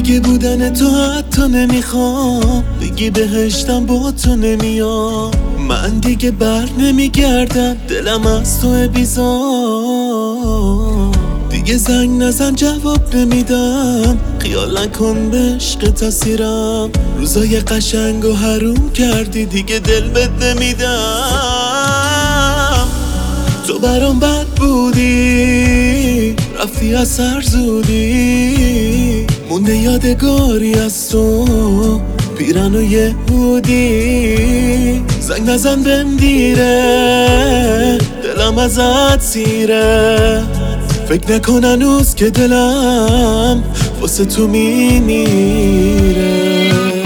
دیگه بودن تو حتی نمیخوام، دیگه بهشتم با تو نمیام. من دیگه بر نمیگردم، دلم از تو بیزار. دیگه زنگ نزن جواب نمیدم، خیال نکن به عشق تاثیرم. روزای قشنگ و حروم کردی، دیگه دل بد نمیدم. تو برام بد بودی، رفتی از سر زودی، مونده یادگاری از تو پیرن و یهودی. زنگ نزن بهم دیره، دلم ازت سیره. فکر نکن هنوز که دلم واسه تو میمیره.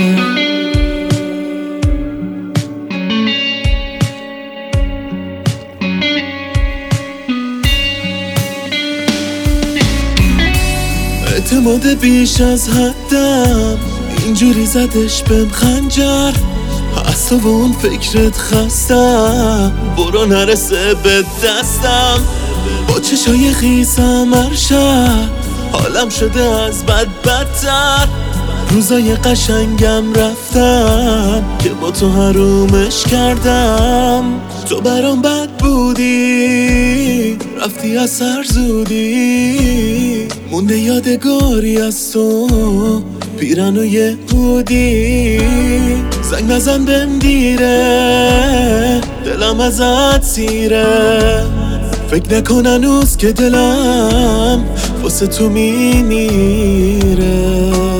اعتماد بیش از حدم، اینجوری زدش بهم خنجر. از تو و اون فکرت خستم، برو نرسه به دستم. با چشای خیسم ارشد، حالم شده از بد بدتر. روزای قشنگم رفتن که با تو حرومش کردم. تو برام بد بودی، رفتی از سر زودی، مونده یادگاری از تو پیرن و یهودی. زنگ نزن بهم دیره، دلم ازت سیره. فکر نکن هنوز که دلم واسه تو میمیره.